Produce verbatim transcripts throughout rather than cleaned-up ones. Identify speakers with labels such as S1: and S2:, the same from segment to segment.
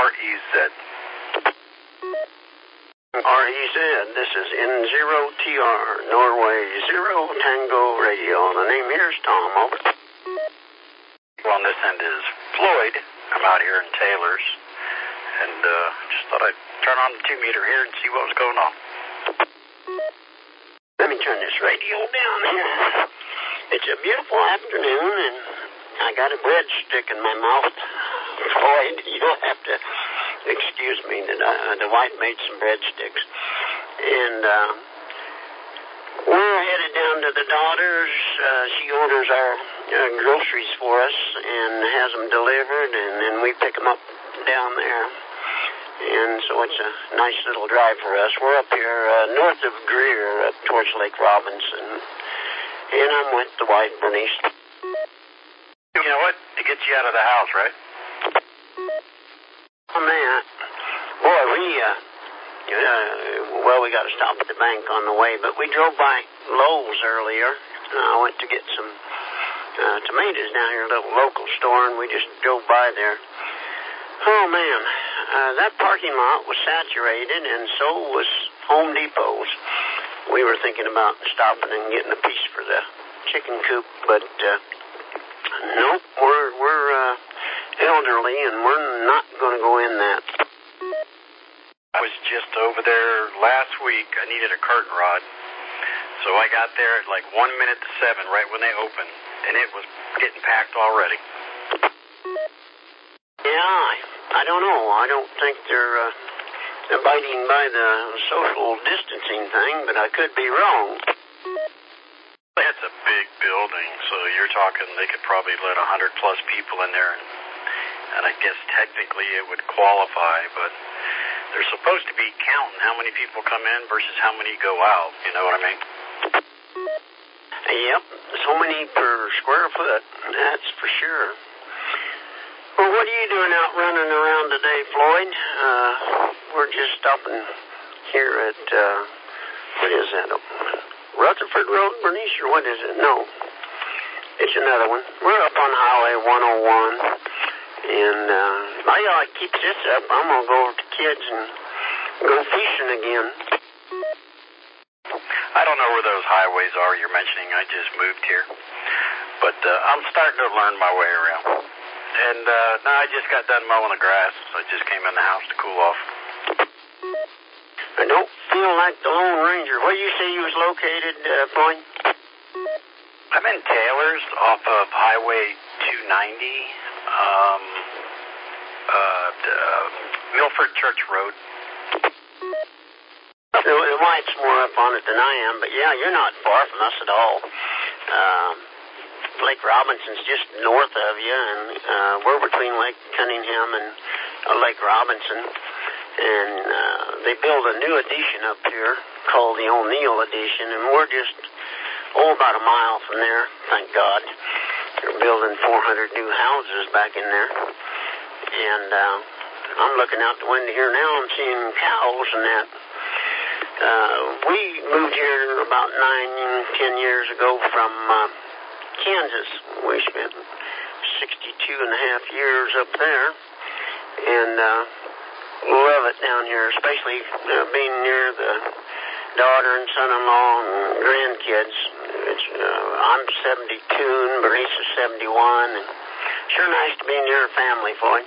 S1: R E Z.
S2: R E Z, this is N zero T R, Norway Zero Tango Radio. The name here is Tom, over.
S1: Well, on this end is Floyd. I'm out here in Taylor's, and uh, just thought I'd turn on the two meter here and see what was going on.
S2: Let me turn this radio down here. It's a beautiful afternoon, and I got a breadstick in my mouth. Floyd, you'll have to excuse me that uh, the wife made some breadsticks. And uh, we're headed down to the daughter's. Uh, she orders our uh, groceries for us and has them delivered, and then we pick them up down there. And so it's a nice little drive for us. We're up here uh, north of Greer, up towards Lake Robinson. And I'm with the wife, Bernice.
S1: You know what? It gets you out of the house, right?
S2: Oh, man. Boy, we, uh, uh, well, we got to stop at the bank on the way, but we drove by Lowe's earlier. Uh, I went to get some uh, tomatoes down here, a little local store, and we just drove by there. Oh, man. Uh, that parking lot was saturated, and so was Home Depot's. We were thinking about stopping and getting a piece for the chicken coop, but, uh, nope, we're, we're, uh, elderly, and we're not going to go in that.
S1: I was just over there last week. I needed a curtain rod, so I got there at like one minute to seven, right when they opened, and it was getting packed already.
S2: Yeah, I, I don't know. I don't think they're uh, abiding by the social distancing thing, but I could be wrong.
S1: It's a big building, so you're talking they could probably let one hundred plus people in there, and, and I guess technically it would qualify, but they're supposed to be counting how many people come in versus how many go out, you know what I mean?
S2: Yep, so many per square foot, that's for sure. Well, what are you doing out running around today, Floyd? Uh, we're just stopping here at, uh, what is that, Rutherford Road, Bernice, or what is it? No, it's another one. We're up on Highway one oh one, and uh, while y'all keep this up, I'm going to go over to kids and go fishing again.
S1: I don't know where those highways are you're mentioning. I just moved here, but uh, I'm starting to learn my way around. And uh, no, I just got done mowing the grass. So I just came in the house to cool off.
S2: I don't feel like the Lone Ranger. Where you say you was located, uh, Floyd?
S1: I'm in Taylor's off of Highway two ninety, um, uh, uh, Milford Church Road.
S2: The, the wife's more up on it than I am, but yeah, you're not far from us at all. Um, Lake Robinson's just north of you, and uh, we're between Lake Cunningham and uh, Lake Robinson. And uh, they built a new addition up here called the O'Neill Addition, and we're just, oh, about a mile from there, thank God. They're building four hundred new houses back in there. And uh, I'm looking out the window here now and seeing cows and that. Uh, we moved here about nine, ten years ago from uh, Kansas. We spent sixty-two and a half years up there, and uh, love it down here, especially uh, being near the daughter and son-in-law and grandkids. It's, uh, I'm seventy-two, and Bernice is seventy-one, and sure nice to be near a family, Floyd.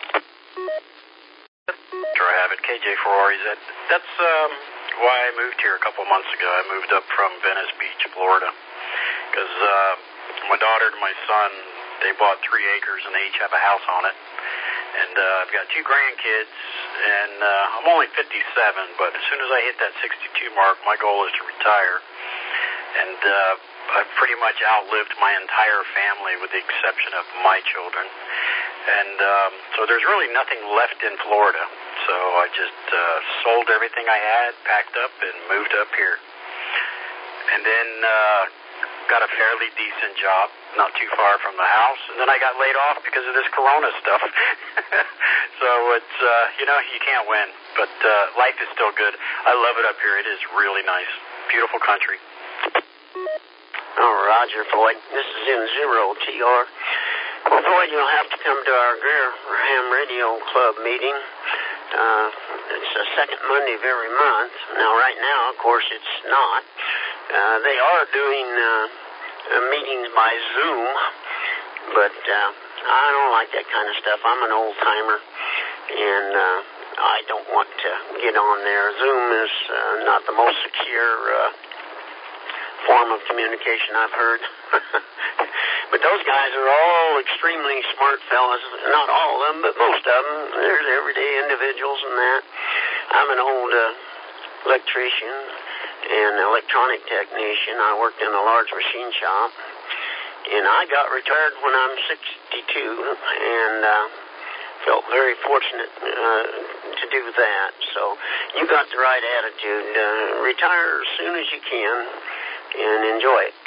S1: Sure I have it, K J four R E Z. That's um, why I moved here a couple months ago. I moved up from Venice Beach, Florida, because uh, my daughter and my son, they bought three acres and they each have a house on it. And uh, I've got two grandkids, and uh, I'm only fifty-seven, but as soon as I hit that sixty-two mark, my goal is to retire. And uh, I've pretty much outlived my entire family with the exception of my children. And um, so there's really nothing left in Florida. So I just uh, sold everything I had, packed up, and moved up here. And then uh, got a fairly decent job, not too far from the house. And then I got laid off because of this corona stuff. So it's, uh, you know, you can't win. But uh, life is still good. I love it up here. It is really nice. Beautiful country.
S2: Oh, Roger, Floyd. This is in zero T R. Well, Floyd, you'll have to come to our Graham Radio Club meeting. Uh, it's the second Monday of every month. Now, right now, of course, it's not. Uh, they are doing uh, uh, meetings by Zoom, but uh, I don't like that kind of stuff. I'm an old-timer, and uh, I don't want to get on there. Zoom is uh, not the most secure uh, form of communication I've heard. But those guys are all extremely smart fellas. Not all of them, but most of them. There's everyday individuals and that. I'm an old uh, electrician and electronic technician. I worked in a large machine shop. And I got retired when I'm sixty-two and uh, felt very fortunate uh, to do that. So you got the right attitude. Uh, retire as soon as you can and enjoy it.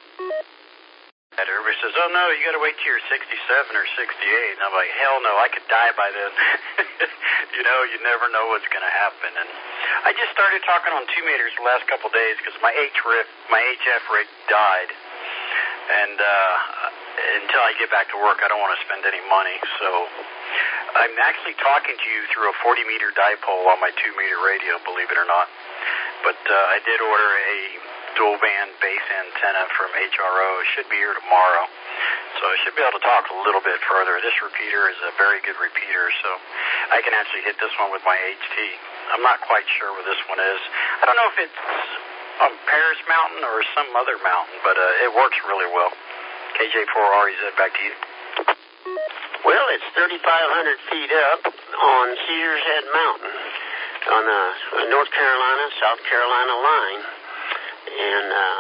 S1: Everybody says, oh, no, you got to wait till you're sixty-seven or sixty-eight. And I'm like, hell no, I could die by then. You know, you never know what's going to happen. And I just started talking on two meters the last couple of days because my H R I F, my H F rig died. And uh, until I get back to work, I don't want to spend any money. So I'm actually talking to you through a forty meter dipole on my two meter radio, believe it or not. But uh, I did order a dual band bass antenna from H R O. It should be here tomorrow. So I should be able to talk a little bit further. This repeater is a very good repeater, so I can actually hit this one with my H T. I'm not quite sure where this one is. I don't know if it's on Paris Mountain or some other mountain, but uh, it works really well. K J four R E Z, back to you.
S2: Well, it's thirty-five hundred feet up on Cedars Head Mountain on the North Carolina, South Carolina line. And uh,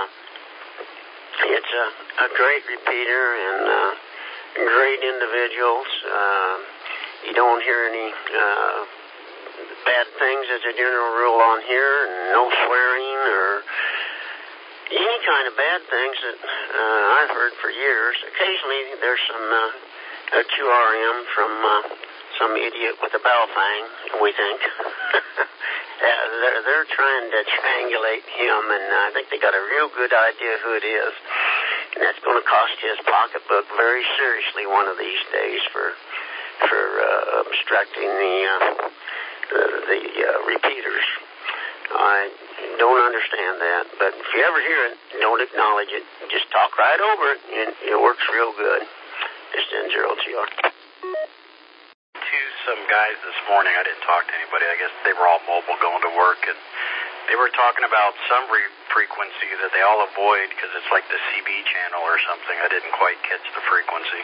S2: it's a, a great repeater and uh, great individuals. Uh, you don't hear any uh, bad things as a general rule on here, and no swearing or any kind of bad things that uh, I've heard for years. Occasionally there's some uh, Q R M from uh, some idiot with a bell fang, we think. uh, they're, they're trying to triangulate him, and I think they got a real good idea who it is. And that's going to cost his pocketbook very seriously one of these days for for uh, obstructing the uh, the, the uh, repeaters. I don't understand that, but if you ever hear it, don't acknowledge it. Just talk right over it, and it works real good. Just N zero T R.
S1: To some guys this morning, I didn't talk to anybody. I guess they were all mobile going to work, and they were talking about some re- frequency that they all avoid because it's like the C B channel or something. I didn't quite catch the frequency.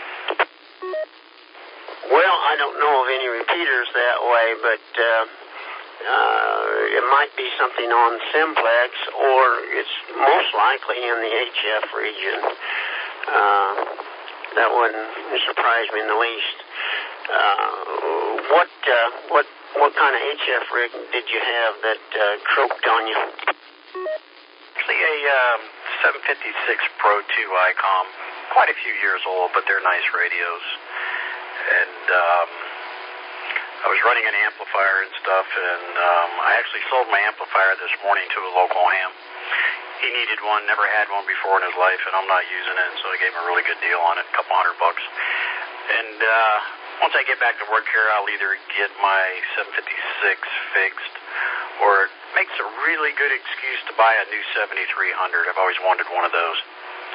S2: Well, I don't know of any repeaters that way, but uh, uh, it might be something on Simplex, or it's most likely in the H F region. Uh, that wouldn't surprise me in the least. Uh, what uh, what what kind of H F rig did you have that uh, croaked on you?
S1: Actually, a um, seven fifty-six Pro two ICOM. Quite a few years old, but they're nice radios. And um, I was running an amplifier and stuff, and um, I actually sold my amplifier this morning to a local ham. He needed one, never had one before in his life, and I'm not using it, so I gave him a really good deal on it, a couple hundred bucks. And uh, once I get back to work here, I'll either get my seven fifty-six fixed, or it makes a really good excuse to buy a new seventy-three hundred. I've always wanted one of those.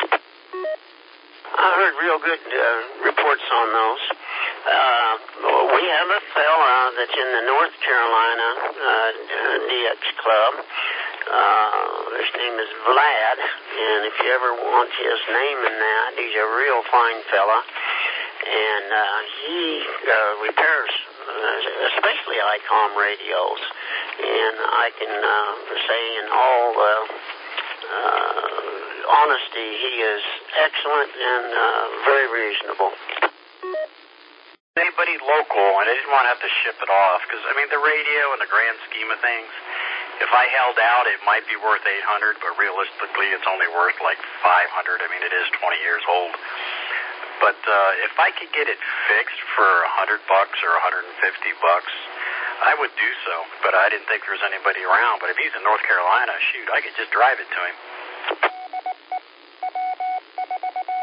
S2: I heard real good uh, reports on those. Uh, we have a fella that's in the North Carolina uh, D X Club. Uh, his name is Vlad, and if you ever want his name in that, he's a real fine fella. And uh, he uh, repairs, uh, especially ICOM radios. And I can uh, say in all uh, uh, honesty, he is excellent and uh, very reasonable.
S1: Anybody local, and I didn't want to have to ship it off, because, I mean, the radio in the grand scheme of things, if I held out, it might be worth eight hundred dollars, but realistically, it's only worth like five hundred dollars. I mean, it is twenty years old. But uh, if I could get it fixed for one hundred bucks or one hundred fifty bucks, I would do so. But I didn't think there was anybody around. But if he's in North Carolina, shoot, I could just drive it to him.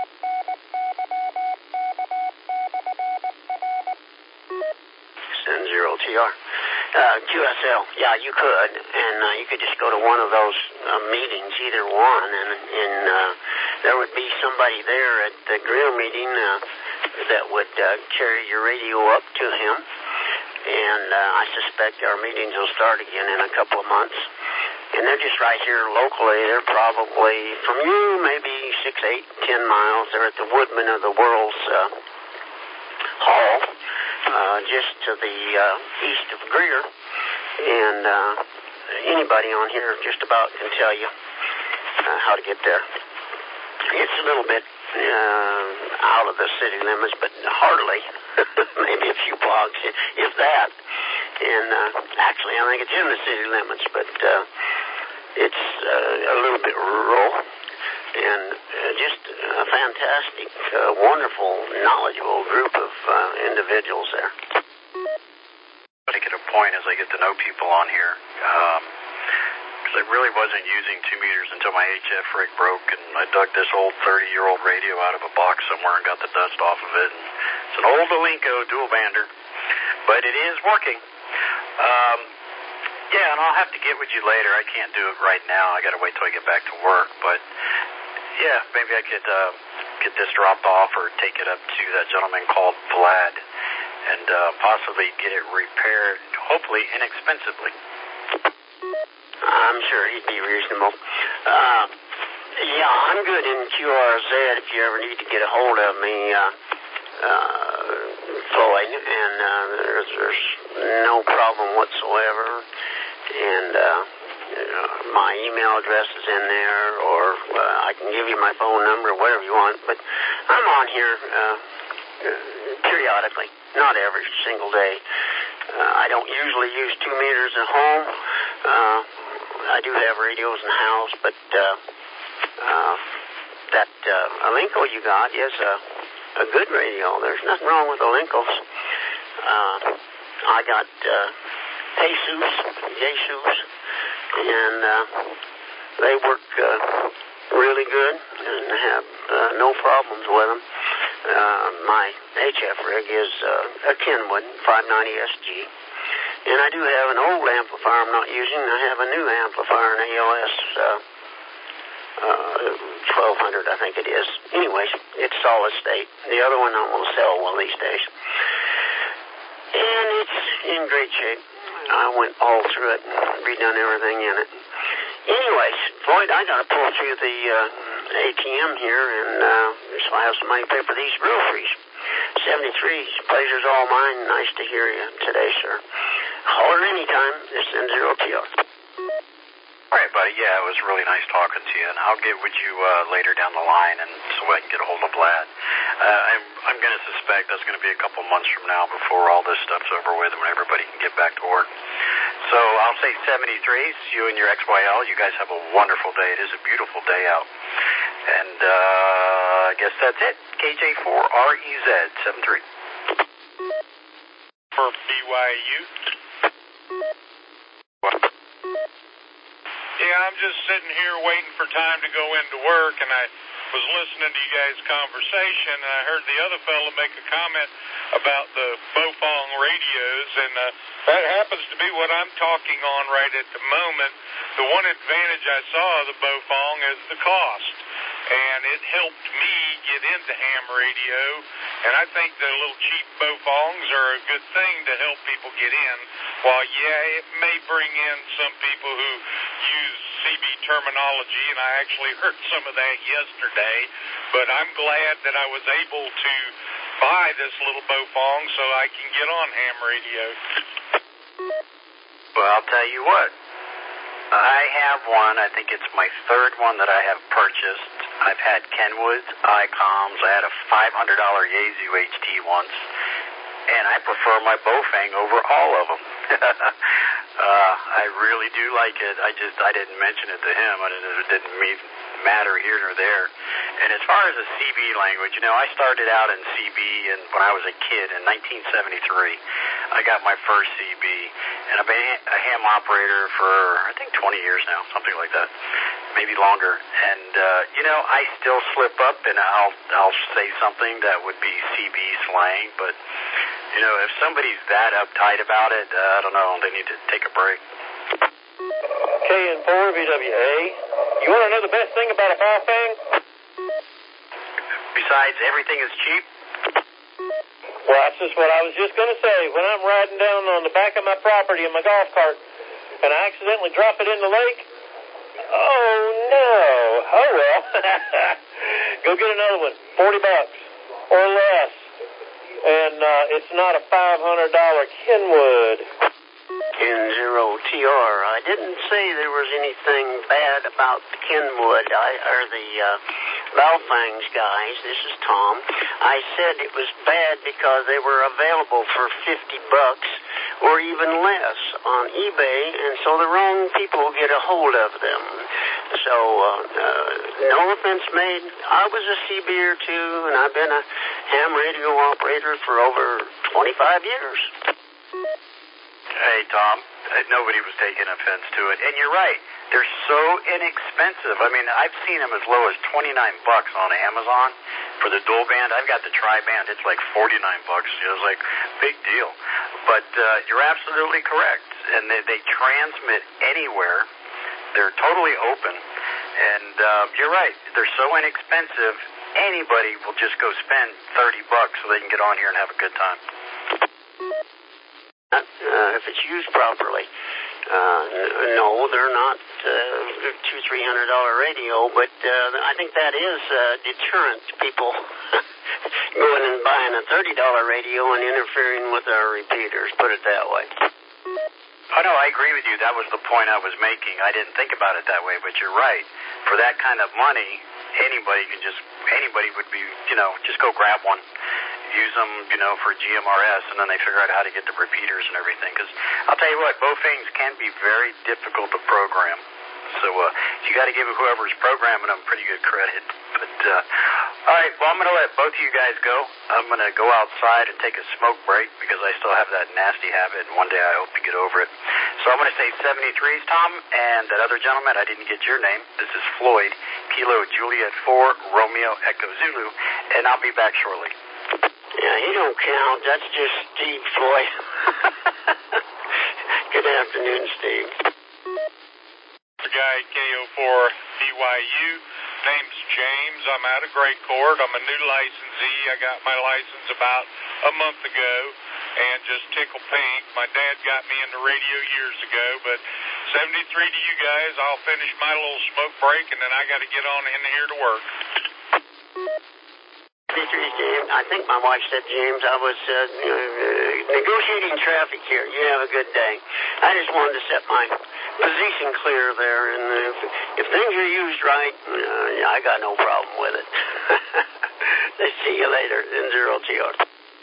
S2: N zero T R. Uh, Q S L, yeah, you could, and uh, you could just go to one of those uh, meetings, either one, and, and uh, there would be somebody there at the Greer meeting uh, that would uh, carry your radio up to him, and uh, I suspect our meetings will start again in a couple of months, and they're just right here locally. They're probably from you, maybe six, eight, ten miles. They're at the Woodman of the World's uh, Hall. Uh, just to the uh, east of Greer, and uh, anybody on here just about can tell you uh, how to get there. It's a little bit uh, out of the city limits, but hardly, maybe a few blocks, if that. And uh, actually, I think it's in the city limits, but uh, it's uh, a little bit rural. And uh, just a fantastic, uh, wonderful, knowledgeable group of uh, individuals there.
S1: I get a point as I get to know people on here, because um, I really wasn't using two meters until my H F rig broke, and I dug this old thirty-year-old radio out of a box somewhere and got the dust off of it. And it's an old Alinco dual bander, but it is working. Um, yeah, and I'll have to get with you later. I can't do it right now. I got to wait till I get back to work, but yeah, maybe I could uh, get this dropped off or take it up to that gentleman called Vlad and uh, possibly get it repaired, hopefully inexpensively.
S2: I'm sure he'd be reasonable. Uh, yeah, I'm good in Q R Z if you ever need to get a hold of me, uh, uh, Floyd, and uh, there's, there's no problem whatsoever. And uh, my email address is in there, or uh, I can give you my phone number, or whatever you want. But I'm on here uh, periodically, not every single day. Uh, I don't usually use two meters at home. Uh, I do have radios in the house, but uh, uh, that uh, Alinco you got is a, a good radio. There's nothing wrong with Alincos. Uh, I got uh, Jesus, Jesus, and uh, they work uh, really good and have uh, no problems with them. Uh, my H F rig is uh, a Kenwood five ninety S G, and I do have an old amplifier I'm not using. I have a new amplifier, an A L S uh, uh, twelve hundred, I think it is. Anyways, it's solid state. The other one I'm going to sell one of these days. And it's in great shape. I went all through it and redone everything in it. Anyways, Floyd, I got to pull through the uh, A T M here, and uh, so I have some money to pay for these groceries. seventy-three, pleasure's all mine. Nice to hear you today, sir. Holler anytime. This is zero T R.
S1: All right, buddy. Yeah, it was really nice talking to you, and I'll get with you uh, later down the line, and so I can get a hold of Vlad. Uh, I'm, I'm going to suspect that's going to be a couple months from now before all this stuff's over with and when everybody can get back to work. So I'll say seventy-three. You and your X Y L, you guys have a wonderful day. It is a beautiful day out. And uh, I guess that's it. K J four R E Z seventy-three.
S3: For B Y U.
S1: What?
S3: Yeah, I'm just sitting here waiting for time to go into work, and I was listening to you guys' conversation, and I heard the other fellow make a comment about the Bofong radios, and uh, that happens to be what I'm talking on right at the moment. The one advantage I saw of the Bofong is the cost, and it helped me get into ham radio, and I think the little cheap Bofongs are a good thing to help people get in. While, yeah, it may bring in some people who use C B terminology, and I actually heard some of that yesterday, but I'm glad that I was able to buy this little Bofong so I can get on ham radio.
S1: Well, I'll tell you what. I have one. I think it's my third one that I have purchased. I've had Kenwoods, ICOMs. I had a five hundred dollars Yaesu H T once, and I prefer my Bofang over all of them. uh, I really do like it. I just I didn't mention it to him. I didn't, it didn't mean, matter here nor there. And as far as the C B language, you know, I started out in C B and when I was a kid in nineteen seventy-three. I got my first C B, and I've been a ham operator for, I think, twenty years now, something like that, maybe longer. And, uh, you know, I still slip up, and I'll I'll say something that would be C B slang, but You know, if somebody's that uptight about it, uh, I don't know, they need to take a break.
S4: K N four V W A. You want to know the best thing about a Baofeng?
S1: Besides, everything is cheap?
S4: Well, that's just what I was just going to say. When I'm riding down on the back of my property in my golf cart and I accidentally drop it in the lake, oh, no. Oh, well. Go get another one. forty bucks or less. And uh, it's not a five hundred dollars Kenwood.
S2: N zero T R. I didn't say there was anything bad about the Kenwood, I, or the uh, Baofangs guys. This is Tom. I said it was bad because they were available for fifty bucks or even less on eBay, and so the wrong people get a hold of them. So, uh, uh, no offense made. I was a C B'er too, and I've been a ham radio operator for over twenty-five years.
S1: Hey, Tom, nobody was taking offense to it. And you're right. They're so inexpensive. I mean, I've seen them as low as twenty-nine bucks on Amazon for the dual band. I've got the tri-band. It's like forty-nine bucks. You know, it's like big deal. But uh, you're absolutely correct. And they, they transmit anywhere. They're totally open. And uh, you're right. They're so inexpensive, anybody will just go spend thirty bucks so they can get on here and have a good time.
S2: Uh, if it's used properly. Uh, no, they're not uh, two, three hundred dollar radio, but uh, I think that is uh, deterrent to people going and buying a thirty dollar radio and interfering with our repeaters. Put it that way.
S1: Oh no, I agree with you. That was the point I was making. I didn't think about it that way, but you're right. For that kind of money, anybody can just anybody would be, you know, just go grab one. Use them, you know, for G M R S, and then they figure out how to get the repeaters and everything. Because I'll tell you what, Baofangs can be very difficult to program. So uh, you got to give whoever's programming them pretty good credit. But uh, all right, well, I'm going to let both of you guys go. I'm going to go outside and take a smoke break because I still have that nasty habit, and one day I hope to get over it. So I'm going to say seventy-threes, Tom, and that other gentleman, I didn't get your name. This is Floyd, Kilo Juliet four, Romeo Echo Zulu, and I'll be back shortly.
S2: Yeah, he don't count. That's just Steve Floyd. Good afternoon, Steve.
S3: The guy K O four B Y U. Name's James. I'm out of Great Court. I'm a new licensee. I got my license about a month ago and just tickle pink. My dad got me into radio years ago, but seventy-three to you guys. I'll finish my little smoke break, and then I got to get on in here to work.
S2: James. I think my wife said James. I was uh, negotiating traffic here. You have a good day. I just wanted to set my position clear there, and if, if things are used right, uh, I got no problem with it. See you later in zero T R.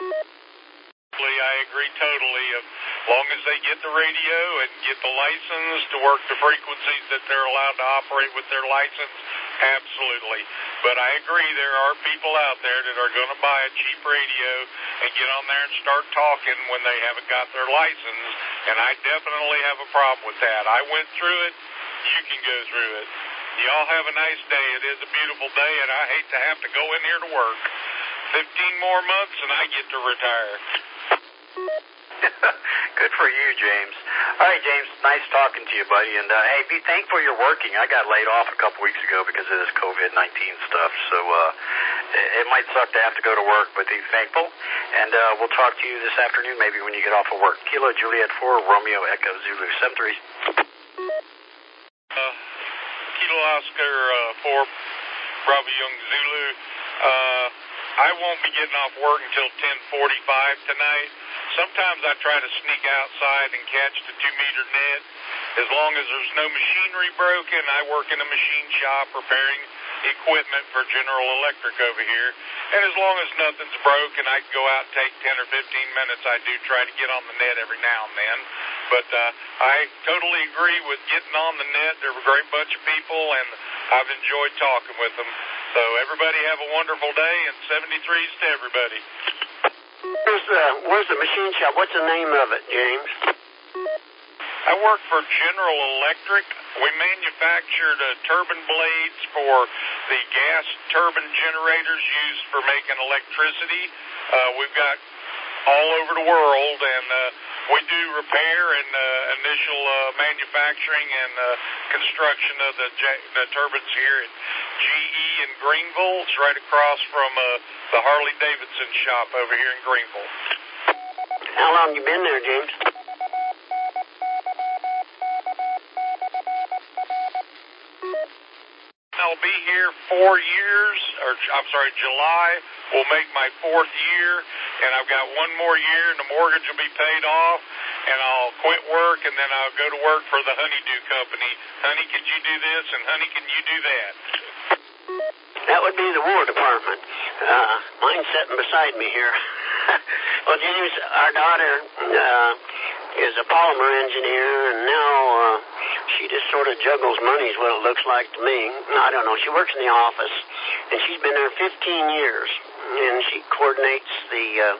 S3: I agree totally. As long as they get the radio and get the license to work the frequencies that they're allowed to operate with their license, absolutely. But I agree there are people out there that are going to buy a cheap radio and get on there and start talking when they haven't got their license, and I definitely have a problem with that. I went through it. You can go through it. Y'all have a nice day. It is a beautiful day, and I hate to have to go in here to work. Fifteen more months, and I get to retire.
S1: Good for you, James. All right, James, nice talking to you, buddy. And, uh, hey, be thankful you're working. I got laid off a couple weeks ago because of this COVID nineteen stuff. So uh, it, it might suck to have to go to work, but be thankful. And uh, we'll talk to you this afternoon maybe when you get off of work. Kilo Juliet four, Romeo Echo Zulu, seven three.
S3: Uh, Kilo Oscar uh, four, Bravo Young Zulu. Uh, I won't be getting off work until ten forty-five tonight. Sometimes I try to sneak outside and catch the two-meter net. As long as there's no machinery broken, I work in a machine shop repairing equipment for General Electric over here. And as long as nothing's broken, I can go out and take ten or fifteen minutes. I do try to get on the net every now and then. But uh, I totally agree with getting on the net. They're a great bunch of people, and I've enjoyed talking with them. So everybody have a wonderful day, and seventy-threes to everybody.
S2: Where's the, where's the machine shop? What's the name of it, James?
S3: I work for General Electric. We manufactured uh, turbine blades for the gas turbine generators used for making electricity. Uh, we've got all over the world, and uh, we do repair and uh, initial uh, manufacturing and uh, construction of the, J- the turbines here at G E in Greenville. It's right across from uh, the Harley-Davidson shop over here in Greenville.
S2: How long you been there, James?
S3: I'll be here four years, or I'm sorry, July will make my fourth year, and I've got one more year, and the mortgage will be paid off, and I'll quit work, and then I'll go to work for the Honeydew Company. Honey, could you do this, and honey, can you do that?
S2: That would be the War Department. Uh, mine's sitting beside me here. Well, James, our daughter uh, is a polymer engineer, and now uh, she just sort of juggles money is what it looks like to me. I don't know. She works in the office, and she's been there fifteen years, and she coordinates the uh,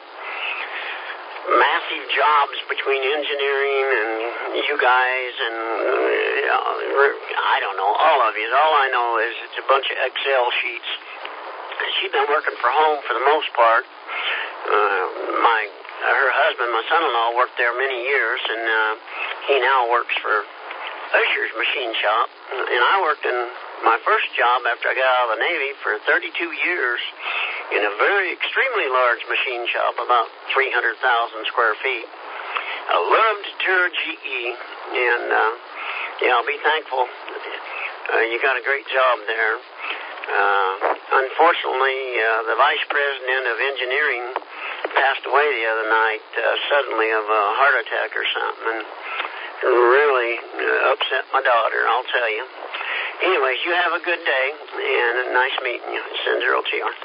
S2: massive jobs between engineering and you guys and, uh, I don't know, all of you. All I know is it's a bunch of Excel sheets. She's been working from home for the most part. Uh, my her husband, my son-in-law, worked there many years, and uh, he now works for Usher's machine shop. And I worked in my first job after I got out of the Navy for thirty-two years in a very extremely large machine shop, about three hundred thousand square feet. I loved tour G E, and uh, yeah, I'll be thankful. Uh, you got a great job there. Uh, unfortunately, uh, the vice president of engineering passed away the other night uh, suddenly of a heart attack or something, and really uh, upset my daughter, I'll tell you. Anyways, you have a good day, and nice meeting you. Send zero T R.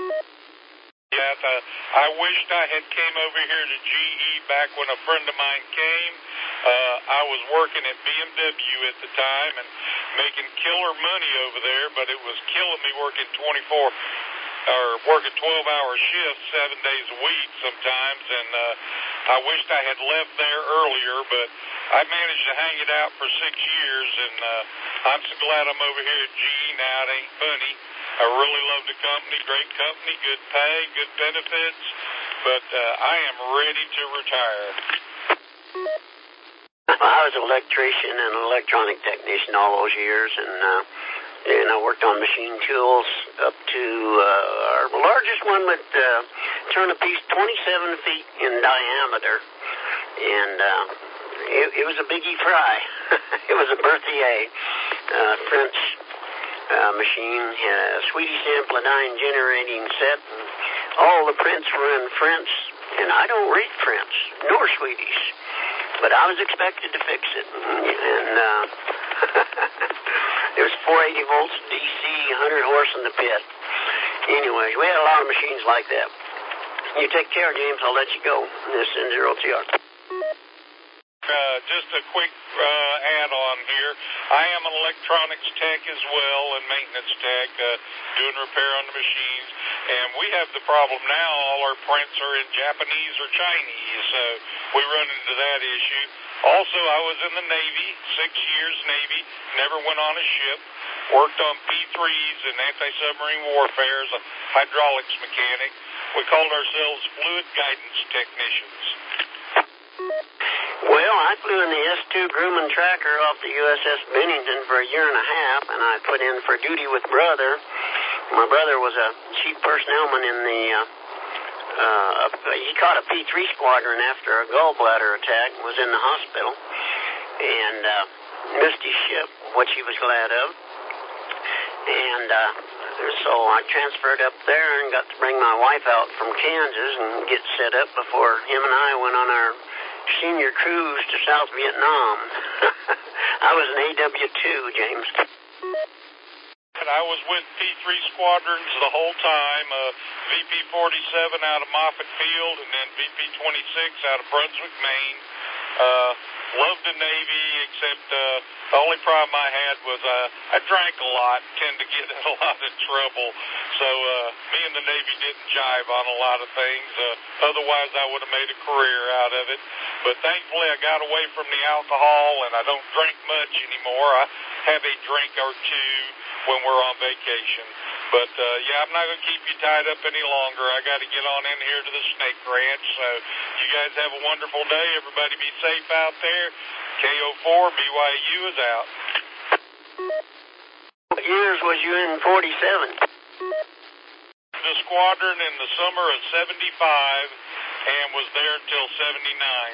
S3: Yeah, uh, I wished I had came over here to G E back when a friend of mine came. Uh, I was working at B M W at the time and making killer money over there, but it was killing me working twenty-four or working twelve-hour shifts seven days a week sometimes, and uh, I wished I had left there earlier, but I managed to hang it out for six years, and uh, I'm so glad I'm over here at G E now. It ain't funny. I really love the company, great company, good pay, good benefits, but uh, I am ready to retire.
S2: I was an electrician and an electronic technician all those years, and uh, and I worked on machine tools up to uh, our largest one would uh, turn a piece twenty-seven feet in diameter, and uh, it, it was a Biggie Fry. It was a Berthier uh, French uh, machine, had a Swedish Amplidine generating set, and all the prints were in French, and I don't read French nor Swedish. But I was expected to fix it, and uh, it was four eighty volts D C, one hundred horse in the pit. Anyways, we had a lot of machines like that. You take care, James. I'll let you go. This is zero T R.
S3: Uh, just a quick uh, add-on here. I am an electronics tech as well and maintenance tech, uh, doing repair on the machines. And we have the problem now, all our prints are in Japanese or Chinese, so we run into that issue. Also, I was in the Navy, six years Navy, never went on a ship, worked on P threes and anti-submarine warfare as a hydraulics mechanic. We called ourselves fluid guidance technicians.
S2: Well, I flew in the S two Grumman Tracker off the U S S Bennington for a year and a half, and I put in for duty with brother. My brother was a chief personnelman in the, uh, uh, he caught a P three squadron after a gallbladder attack and was in the hospital, and uh, missed his ship, which he was glad of. And uh, so I transferred up there and got to bring my wife out from Kansas and get set up before him and I went on our senior cruise to South Vietnam. I was an A W two, James.
S3: And I was with P three squadrons the whole time, uh, V P forty-seven out of Moffett Field, and then V P twenty-six out of Brunswick, Maine. Uh, loved the Navy, except uh, the only problem I had was uh, I drank a lot, tend to get in a lot of trouble. So uh, me and the Navy didn't jive on a lot of things. Uh, otherwise, I would have made a career out of it. But thankfully, I got away from the alcohol, and I don't drink much anymore. I have a drink or two when we're on vacation. But, uh, yeah, I'm not going to keep you tied up any longer. I got to get on in here to the Snake Ranch. So you guys have a wonderful day. Everybody be safe out there. K O four B Y U is out.
S2: What years was you in forty-seven?
S3: The squadron in the summer of seventy-five and was there until seventy-nine.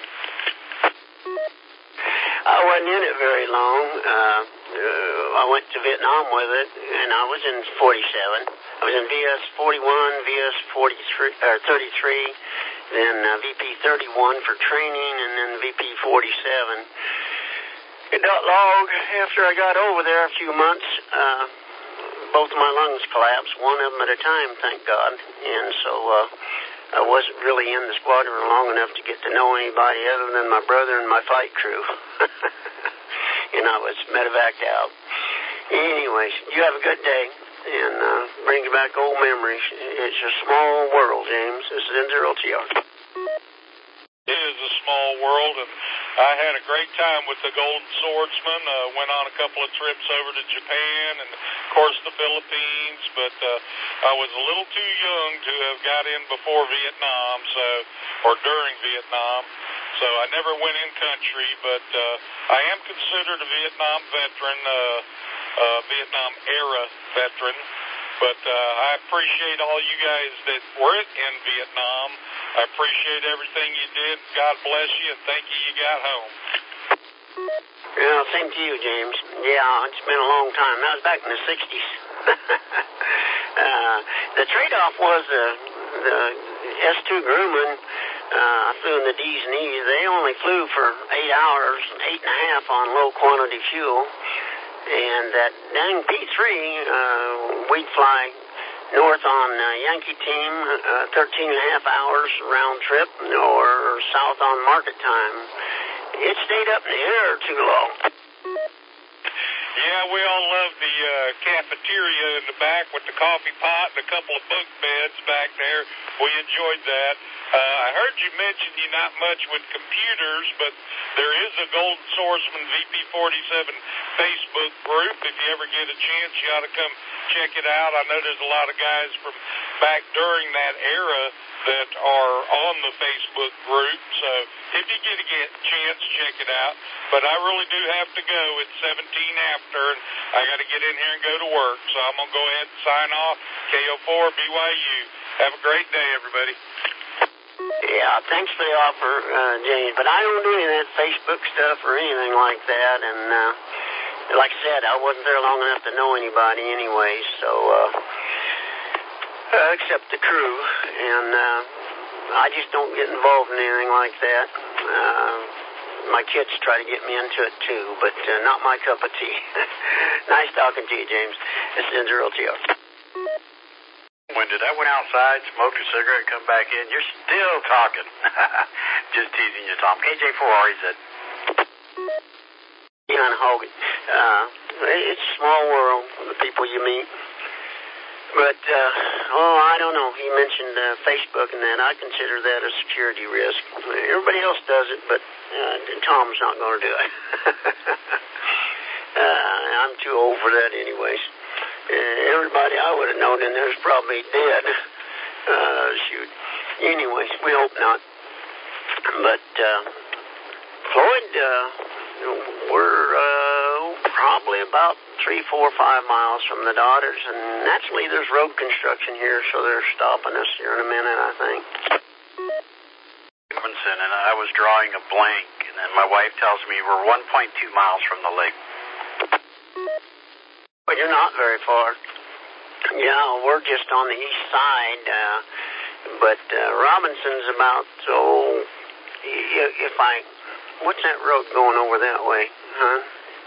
S2: I wasn't in it very long. Uh, uh, I went to Vietnam with it, and I was in forty-seven. I was in V S forty-one, V S forty-three, or thirty-three, then uh, V P thirty-one for training, and then V P forty-seven. It got long after I got over there a few months. Uh, both of my lungs collapsed, one of them at a time, thank God. And so uh, I wasn't really in the squadron long enough to get to know anybody other than my brother and my fight crew. And I was medevaced out. Anyways, you have a good day, and uh, brings back old memories. It's a small world, James. This is N zero T R.
S3: It is a small world, and I had a great time with the Golden Swordsman. Uh, went on a couple of trips over to Japan and, of course, the Philippines, but uh, I was a little too young to have got in before Vietnam, so or during Vietnam, so I never went in country, but uh, I am considered a Vietnam veteran, uh, uh, Vietnam-era veteran, but uh, I appreciate all you guys that were in Vietnam. I appreciate everything you did. God bless you, and thank you you got home.
S2: Yeah, same to you, James. Yeah, it's been a long time. That was back in the sixties. uh, the trade-off was uh, the S two Grumman. Uh, I flew in the D's and E's. They only flew for eight hours, eight and a half on low-quantity fuel. And that dang P three, uh, we'd fly north on uh, Yankee Team, uh, thirteen and a half hours round trip, or south on market time. It stayed up in the air too long.
S3: Yeah, we all love the uh, cafeteria in the back with the coffee pot and a couple of bunk beds back there. We enjoyed that. Uh, I heard you mention you're not much with computers, but there is a Golden Swordsman V P forty-seven Facebook group. If you ever get a chance, you ought to come check it out. I know there's a lot of guys from back during that era that are on the Facebook group, so if you get a get chance, check it out. But I really do have to go. It's seventeen after, and I got to get in here and go to work, so I'm going to go ahead and sign off. K O four B Y U. Have a great day, everybody.
S2: Yeah, thanks for the offer, uh, James, but I don't do any of that Facebook stuff or anything like that, and uh, like I said, I wasn't there long enough to know anybody anyway, so, uh, uh, except the crew, and uh, I just don't get involved in anything like that. Uh, my kids try to get me into it too, but uh, not my cup of tea. Nice talking to you, James. This is N zero T R.
S1: When did I went outside, smoked a cigarette, come back in, you're still talking. Just teasing you, Tom. K J four R, he said.
S2: John Hogan. Uh, it's a small world, the people you meet. But, uh, oh, I don't know. He mentioned uh, Facebook and that. I consider that a security risk. Everybody else does it, but uh, Tom's not going to do it. uh, I'm too old for that anyways. Uh, everybody I would have known in there is probably dead. Uh, shoot. Anyways, we hope not. But, uh, Floyd, uh, we're uh, probably about three, four, five miles from the Daughters, and naturally there's road construction here, so they're stopping us here in a minute, I think.
S1: Robinson, and I was drawing a blank, and then my wife tells me we're one point two miles from the lake.
S2: Well, you're not very far. Yeah, we're just on the east side, uh, but uh, Robinson's about, oh, if I, what's that road going over that way, huh?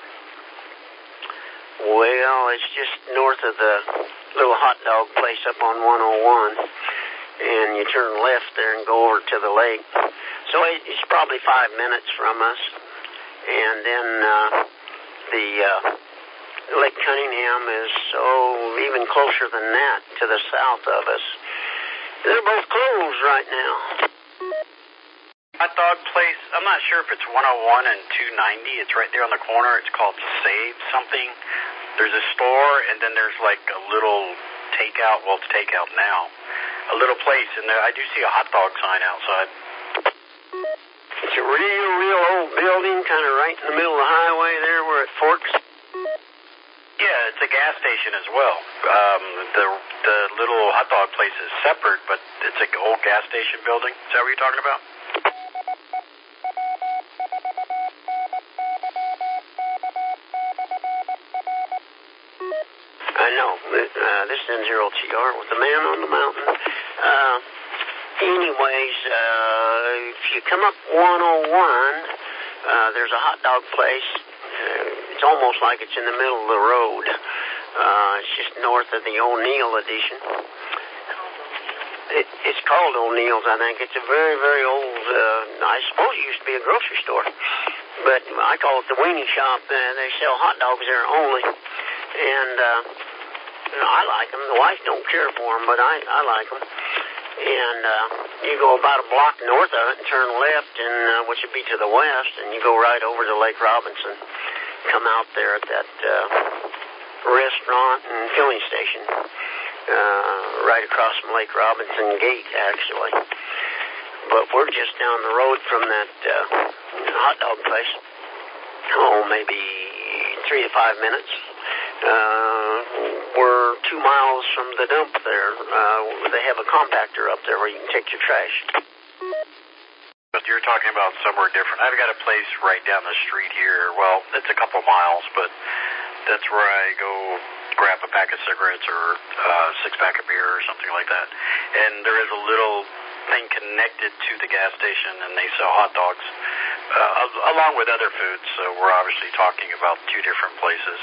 S2: Well, it's just north of the little hot dog place up on one oh one, and you turn left there and go over to the lake. So it's probably five minutes from us, and then uh, the uh, Lake Cunningham is oh even closer than that to the south of us. They're both closed right now.
S1: Hot dog place, I'm not sure if it's one oh one and two ninety. It's right there on the corner. It's called Save something. There's a store, and then there's like a little takeout. Well, it's takeout now. A little place, and there I do see a hot dog sign outside.
S2: It's a real, real old building, kind of right in the middle of the highway there where it forks.
S1: Yeah, it's a gas station as well. Um, the the little hot dog place is separate, but it's an old gas station building. Is that what you're talking about?
S2: I know. Uh, this is N zero T R with the man on the mountain. Uh, anyways, uh, if you come up one oh one, uh, there's a hot dog place. Uh, it's almost like it's in the middle of the road. Uh, it's just north of the O'Neill addition. It, it's called O'Neill's, I think. It's a very, very old, uh, I suppose it used to be a grocery store. But I call it the weenie shop. Uh, they sell hot dogs there only. And, uh, you know, I like them. The wife don't care for them, but I, I like them. And uh, you go about a block north of it and turn left, and uh, which would be to the west, and you go right over to Lake Robinson. Come out there at that uh, restaurant and filling station, uh, right across from Lake Robinson Gate, actually. But we're just down the road from that uh, hot dog place. Oh, maybe three to five minutes. Uh, we're two miles from the dump there. Uh, they have a compactor up there where you can take your trash.
S1: But you're talking about somewhere different. I've got a place right down the street here. Well, it's a couple miles, but that's where I go grab a pack of cigarettes or a six-pack of beer or something like that. And there is a little thing connected to the gas station, and they sell hot dogs uh, along with other foods. So we're obviously talking about two different places.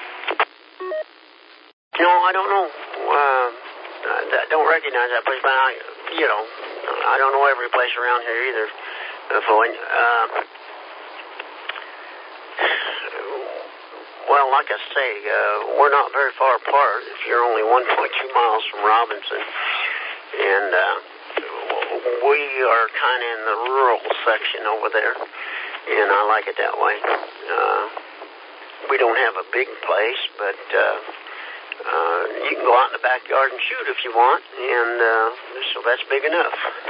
S2: No, I don't know. Uh, I don't recognize that place, but I, you know, I don't know every place around here either, uh, Floyd. Uh, well, like I say, uh, we're not very far apart. If you're only one point two miles from Robinson, and uh, we are kind of in the rural section over there, and I like it that way. Uh, we don't have a big place, but uh, uh, you can go out in the backyard and shoot if you want, and uh, so that's big enough.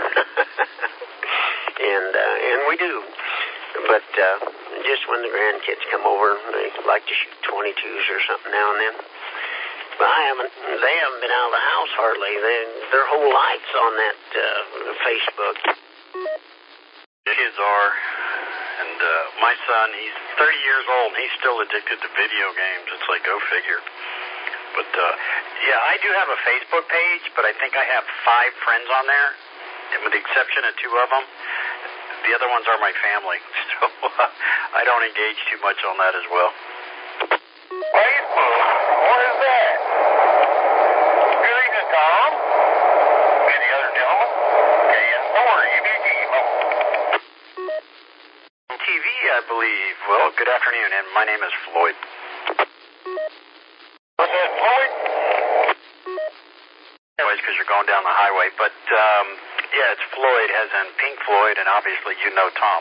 S2: and uh, and we do. But uh, just when the grandkids come over, they like to shoot twenty-twos or something now and then. But I haven't. They haven't been out of the house hardly. They, their whole life's on that uh, Facebook.
S1: Kids are. And uh, my son, he's thirty years old, and he's still addicted to video games. It's like, go figure. But, uh, yeah, I do have a Facebook page, but I think I have five friends on there, and with the exception of two of them. The other ones are my family, so uh, I don't engage too much on that as well.
S3: Facebook? What is that? Good evening, Tom. Any other gentlemen? K N four, U B G.
S1: T V, I believe. Well, good afternoon, and my name is Floyd.
S3: What's that, Floyd?
S1: Anyways, because you're going down the highway, but, um, yeah, it's Floyd, as in Pink Floyd, and obviously you know Tom.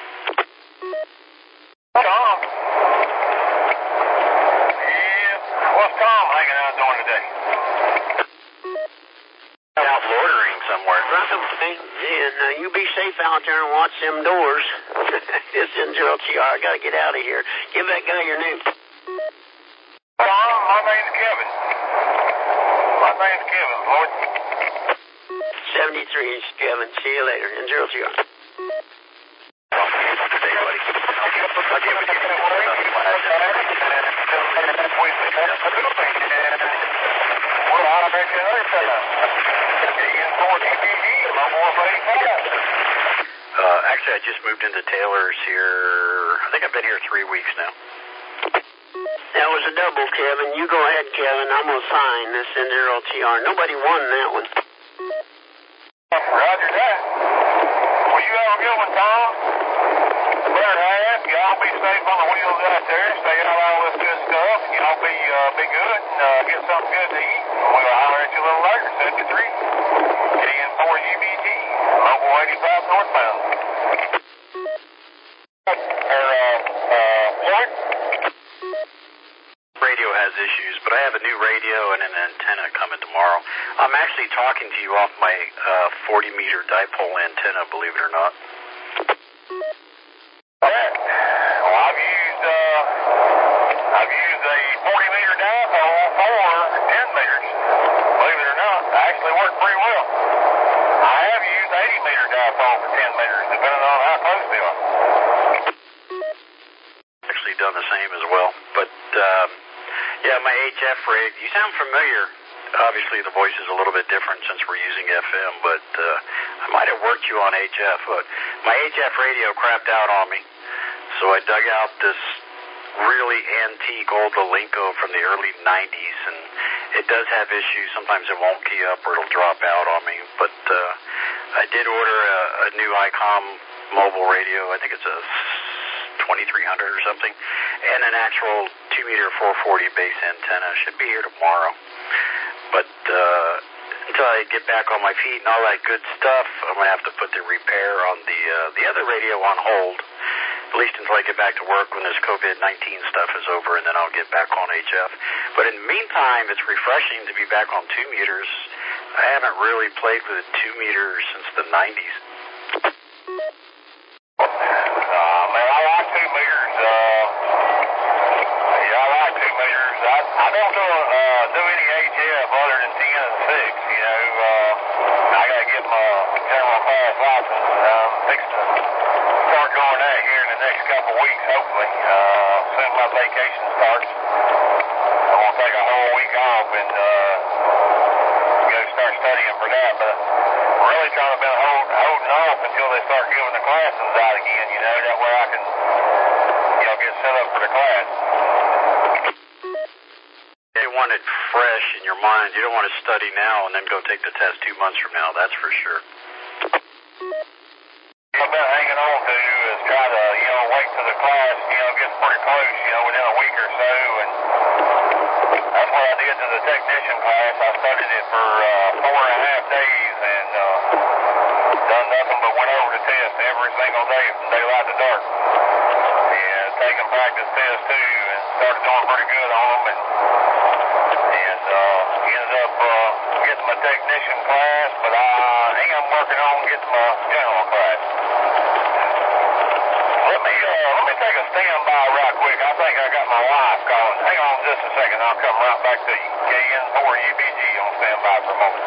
S3: Tom? Yeah, what's Tom hanging out doing today?
S1: Out loitering somewhere.
S2: Right, and uh, you be safe out there and watch them doors. This is N zero T R. I got to get out of here. Give that guy your name.
S3: Tom, my name's Kevin. My name's Kevin, Floyd.
S2: seventy-three, Kevin. See you later. N zero T R.
S1: Uh, actually, I just moved into Taylor's here. I think I've been here three weeks now.
S2: That was a double, Kevin. You go ahead, Kevin. I'm going to sign this N zero T R. Nobody won that one.
S3: Roger that. Well, you have a good one, Tom. Better have. Y'all be safe on the wheels out there. Stay out of all this good stuff. Y'all be uh, be good and uh, get something good to eat. We'll holler at you a little later. seventy-three. K N four U B T. Local eighty-five northbound. Or, uh, uh, Floyd?
S1: Radio has has issues, but I have a new radio and an antenna coming tomorrow. I'm actually talking to you off my uh, forty meter dipole antenna, believe it or not.
S3: Well, I've used uh, I've used a forty meter dipole for ten meters. Believe it or not, it actually worked pretty well. I have used eighty meter dipole for ten meters, depending on how close they are.
S1: Actually done the same as well, but um, yeah, my H F rig. You sound familiar. Obviously, the voice is a little bit different since we're using F M, but uh, I might have worked you on H F. But my H F radio crapped out on me, so I dug out this really antique old Alinco from the early nineties, and it does have issues. Sometimes it won't key up or it'll drop out on me, but uh, I did order a, a new ICOM mobile radio. I think it's a twenty-three hundred or something, and an actual two meter four forty base antenna. Should be here tomorrow. But uh, until I get back on my feet and all that good stuff, I'm going to have to put the repair on the uh, the other radio on hold, at least until I get back to work when this COVID nineteen stuff is over, and then I'll get back on H F. But in the meantime, it's refreshing to be back on two meters. I haven't really played with a two meter since the nineties.
S3: Uh, man, I like two meters. Uh, yeah, I like two meters. I, I don't do, uh, do any H F other than ten and six. You know, uh, I got to get my general class license. I'm fixing to start doing that here in the next couple of weeks, hopefully. Uh, soon my vacation starts. I'm going to take a whole week off and uh, go start studying for that. But I'm really trying to be hold, holding off until they start giving the classes out again, you know. That way I can, you know, get set up for the class.
S1: You want it fresh in your mind. You don't want to study now and then go take the test two months from now, that's for sure.
S3: I've been hanging on to is try to, you know, wait till the class, you know, gets pretty close, you know, within a week or so, and that's what I did to the technician class. I studied it for uh, four and a half days and uh, done nothing but went over the test every single day from daylight to dark. And taking practice tests too, and started doing pretty good on them, and and uh, ended up uh, getting my technician class, but I am working on getting my general class. Let me uh, let me take a standby right quick. I think I got my wife calling. Hang on just a second. I'll come right back to you. K N four U B G on standby for a moment.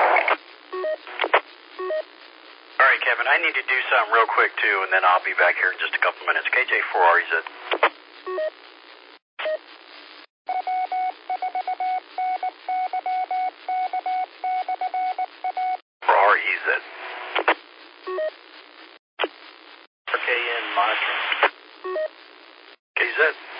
S1: All right, Kevin, I need to do something real quick, too, and then I'll be back here in just a couple minutes. K J four R E Z. R E Z.
S5: K N monitoring.
S1: K Z.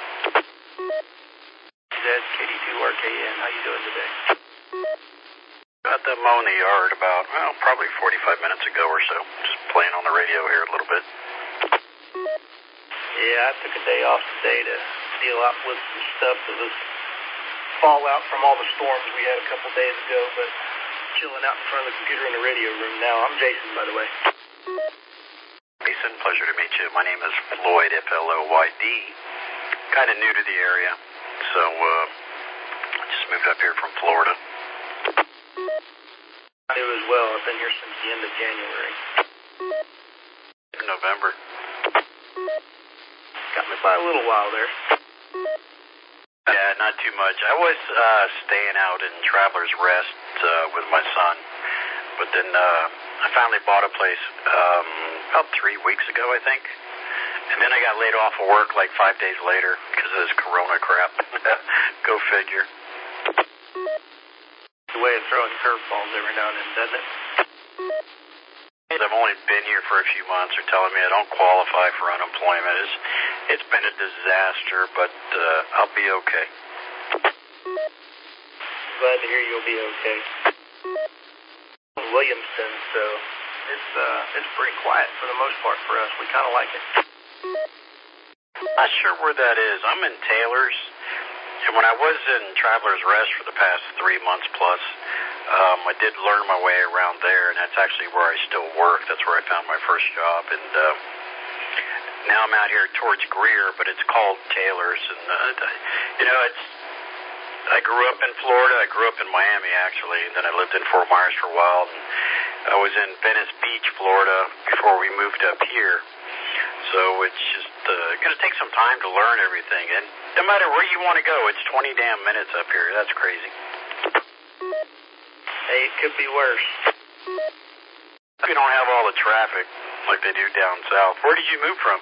S5: Z K D two R K N. How you doing today?
S1: Got them mowing the yard about, well, probably forty-five minutes ago or so. Just playing on the radio here a little bit.
S5: Yeah, I took a day off today to deal out with some stuff that was fallout from all the storms we had a couple days ago, but chilling out in front of the computer in the radio room now. I'm Jason, by the way.
S1: Jason, pleasure to meet you. My name is Floyd, F L O Y D. Kind of new to the area, so uh, just moved up here from Florida.
S5: I do as well. I've been here since the end of January.
S1: November.
S5: Got me by a little while there.
S1: Yeah, not too much. I was uh, staying out in Traveler's Rest uh, with my son, but then uh, I finally bought a place um, about three weeks ago, I think. And then I got laid off of work like five days later because of this corona crap. Go figure.
S5: The way of throwing curveballs every now and then, doesn't it?
S1: I've only been here for a few months. They're telling me I don't qualify for unemployment. It's, it's been a disaster, but uh, I'll be okay.
S5: Glad to hear you'll be okay. Williamston, so it's uh, it's pretty quiet for the most part for us. We kind of like it.
S1: Not sure where that is. I'm in Taylor's, and when I was in Traveler's Rest for the past three months plus, um, I did learn my way around there, and that's actually where I still work. That's where I found my first job, and uh, now I'm out here towards Greer, but it's called Taylor's, and uh, you know, it's I grew up in Florida. I grew up in Miami, actually, and then I lived in Fort Myers for a while. And I was in Venice Beach, Florida, before we moved up here. So it's just uh, going to take some time to learn everything. And no matter where you want to go, it's twenty damn minutes up here. That's crazy.
S5: Hey, it could be worse.
S1: We don't have all the traffic like they do down south. Where did you move from?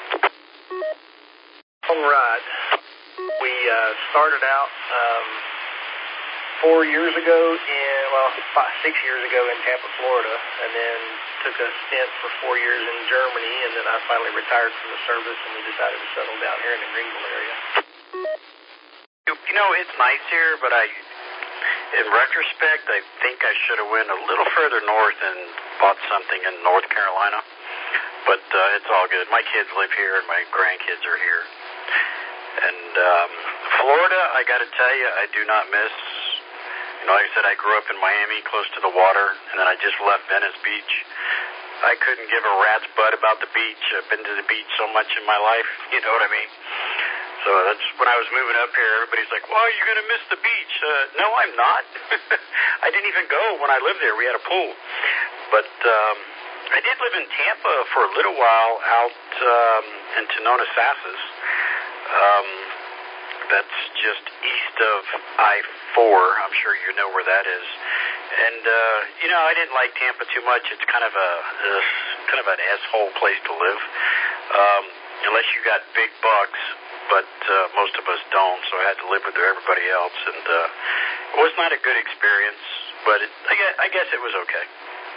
S5: Long ride. We uh, started out um, four years ago in, well, five, six years ago in Tampa, Florida, and then took a stint for four years in Germany, and then I finally retired from the service, and we decided to settle down here in the Greenville area.
S1: You know, it's nice here, but I, in retrospect, I think I should have went a little further north and bought something in North Carolina. But uh, it's all good. My kids live here, and my grandkids are here. And um, Florida, I got to tell you, I do not miss. You know, like I said, I grew up in Miami, close to the water, and then I just left Venice Beach. I couldn't give a rat's butt about the beach. I've been to the beach so much in my life, you know what I mean? So that's when I was moving up here, everybody's like, well, you're going to miss the beach. Uh, no, I'm not. I didn't even go when I lived there. We had a pool. But um, I did live in Tampa for a little while out um, in Tononasasas. Um, that's just east of I four. I'm sure you know where that is. And, uh, you know, I didn't like Tampa too much. It's kind of a, a kind of an asshole place to live, um, unless you got big bucks. But uh, most of us don't, so I had to live with everybody else. And uh, it was not a good experience, but it, I, guess, I guess it was okay.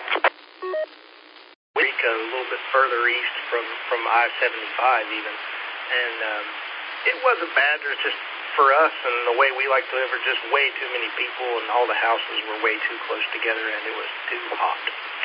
S5: Rico, a little bit further east from, from I seventy-five even. And um, it wasn't bad. There's just, for us and the way we like to live, are just way too many people, and all the houses were way too close together, and it was too hot.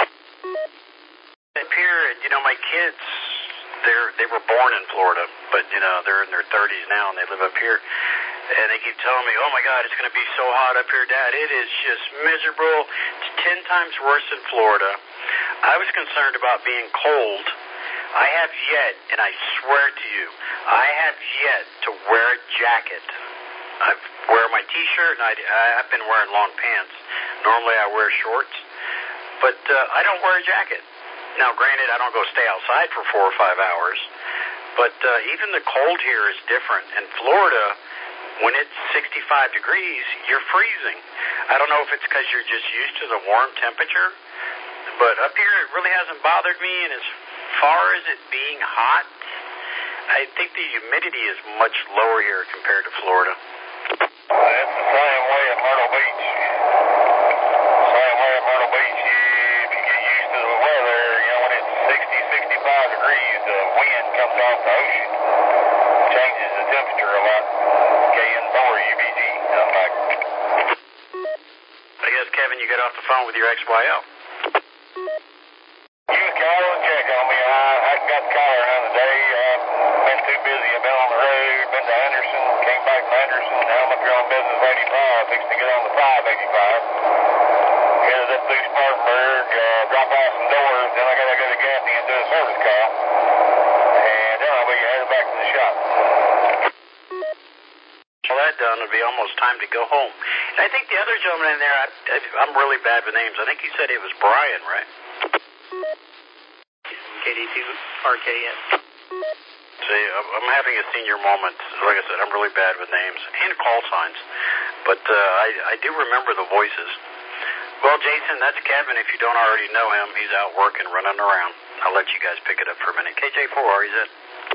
S1: Up here, you know, my kids, they're, they were born in Florida, but, you know, they're in their thirties now, and they live up here. And they keep telling me, oh, my God, it's going to be so hot up here, Dad. It is just miserable. It's ten times worse than Florida. I was concerned about being cold. I have yet, and I swear to you, I have yet to wear a jacket. I wear my T-shirt, and I, I've been wearing long pants. Normally I wear shorts, but uh, I don't wear a jacket. Now, granted, I don't go stay outside for four or five hours, but uh, even the cold here is different. In Florida, when it's sixty-five degrees, you're freezing. I don't know if it's because you're just used to the warm temperature, but up here it really hasn't bothered me, and as far as it being hot, I think the humidity is much lower here compared to Florida.
S3: It's the same way at Myrtle Beach. Same way at Myrtle Beach. You, if you get used to the weather, you know, when it's sixty, sixty-five degrees, the wind comes off the ocean. Changes the temperature a lot. K N four U B G. I'm like,
S1: I guess, Kevin, you got off the phone with your X Y L.
S3: you was calling and check on me. I, I got the collar around the day. I've been too busy. I've been on the road, been to Anderson, came back from Anderson. Now I'm up here on Business eighty-five, fixing to get on the five eighty-five. Headed up through Spartanburg, uh, drop off some doors, then I gotta go to Gaffney and do a service call. And then I'll be headed back to the shop.
S1: Well, that done, it'll be almost time to go home. And I think the other gentleman in there, I, I, I'm really bad with names. I think he said it was Brian, right?
S5: K D two R K N.
S1: See, I'm having a senior moment. Like I said, I'm really bad with names and call signs. But uh, I, I do remember the voices. Well, Jason, that's Kevin. If you don't already know him, he's out working, running around. I'll let you guys pick it up for a minute. K J four R, he's it.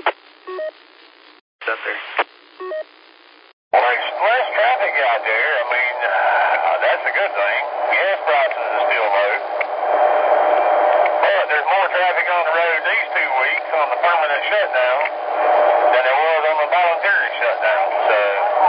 S5: It's up there.
S3: Well, there's less traffic out there. I mean, uh, that's a good thing. Gas prices are still low. But there's more traffic on the road these two weeks on the permanent shutdown than there was on the voluntary shutdown. So,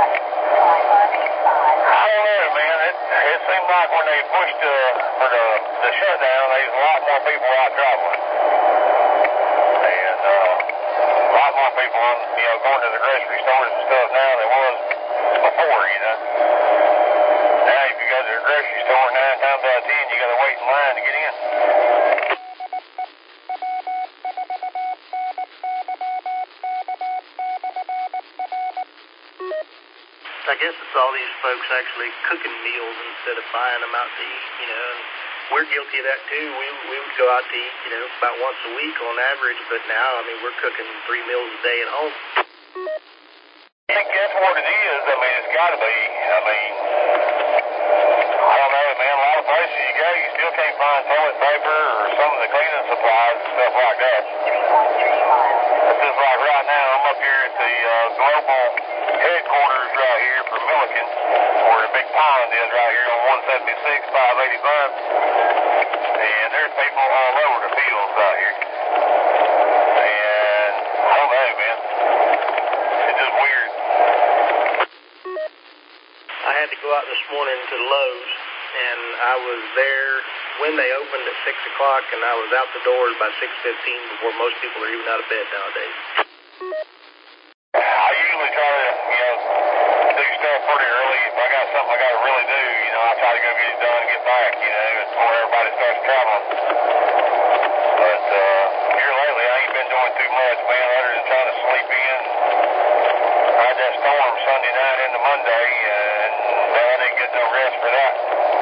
S3: I don't know, man. It, it seemed like when they pushed uh, for the, the shutdown, there's a lot more people out traveling. And uh, a lot more people, on, you know, going to the grocery stores and stuff now than was before, you know. Now, if you go to the grocery store, nine times out of ten, you got to wait in line to get in.
S5: I guess it's all these folks actually cooking meals instead of buying them out to eat, you know. And we're guilty of that too. We we would go out to eat, you know, about once a week on average, but now, I mean, we're cooking three meals a day at home.
S3: I think that's what it is. I mean, it's got to be. I mean, I don't know, man. A lot of places you go, you still can't find toilet paper or some of the cleaning supplies and stuff like that. It's just like right now, I'm up here at the uh, global headquarters right here for Milliken, where the big pond is right here on one seventy-six, five eighty-five. And there's people all over the fields out here. And I don't know, man. It's just weird.
S5: I had to go out this morning to Lowe's, and I was there when they opened at six o'clock, and I was out the doors by six fifteen before most people are even out of bed nowadays.
S3: I usually try to, you know, do stuff pretty early. If I got something I got to really do, you know, I try to go get it done and get back, you know, before everybody starts traveling. But uh, here lately, I ain't been doing too much, man, other than trying to sleep in. I had that storm Sunday night into Monday, and man, I didn't get no rest for that.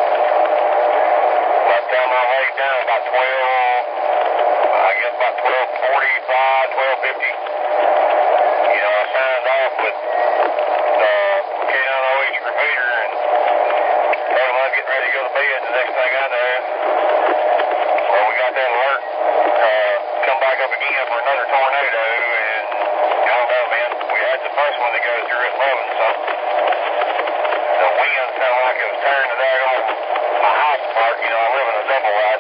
S3: By the time I laid down, about twelve, I guess about twelve forty-five, twelve fifty. You know, I signed off with the K nine oh H repeater and told him I was getting ready to go to bed. The next thing I know, well, we got that alert, uh, come back up again for another tornado, and I don't know, man, we had the first one that goes through at eleven something. The wind sounded like it was turning to that on my house part. You know, I live in a double wide.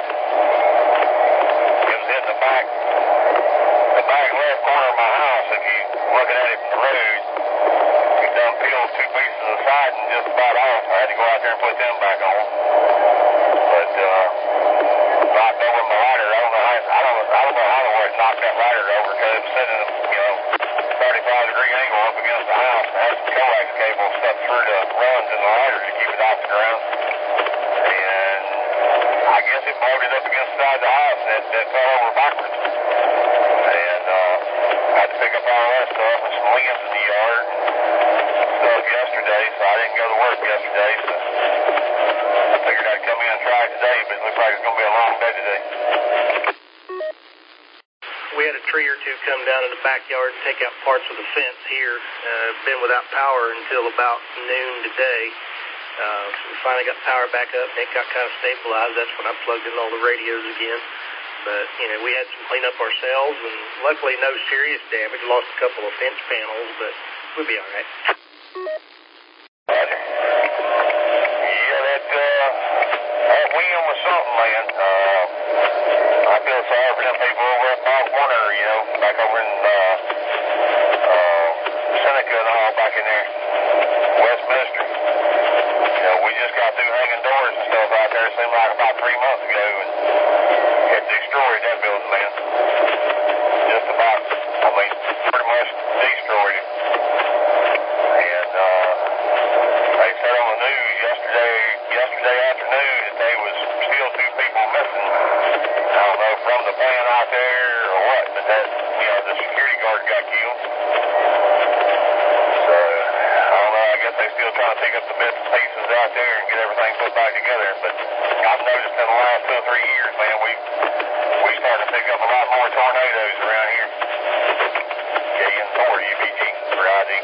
S3: It was hitting the back, the back left corner of my house. If you looking at it from the road, it done peeled two pieces of side and just about off. I had to go out there and put them back on. But uh, knocked over my ladder. I don't know how. I don't. I don't know how the way it knocked that ladder over because it was sitting in a, you know, thirty-five degree angle up against the house. I had some coax cable stuck through the runs in the ladder to keep it off the ground. And I guess it blowed it up against the side of the house and it, it fell over backwards. And uh, I had to pick up all that stuff and some limbs in the yard and stuff yesterday, so I didn't go to work yesterday. So I figured I'd come in and try it today, but it looks like it's going to be a long day today.
S5: We had a tree or two come down in the backyard and take out parts of the fence here. Uh, been without power until about noon today. Uh, so we finally got power back up, and it got kind of stabilized. That's when I plugged in all the radios again. But, you know, we had some cleanup ourselves, and luckily no serious damage. Lost a couple of fence panels, but we'll be all right.
S3: Yeah, that, uh, that wind was something, man. Uh, I feel sorry for them people over at Bob Warner, you know, back over in uh, uh, Seneca and all back in there, Westminster. You know, we just got through hanging doors and stuff out there, it seemed like about three months ago, and it destroyed that building, man. Just about, I mean, pretty much destroyed it. And uh, they said on the news yesterday, yesterday afternoon that there was still two people missing. I don't know from the plant out there or what, but that, you know, the security guard got killed. So, I don't know, I guess they're still trying to pick up the bits and pieces out there and get everything put back together. But I've noticed in the last two or three years, man, we we started to pick up a lot more tornadoes around here. K N four U B G for I D.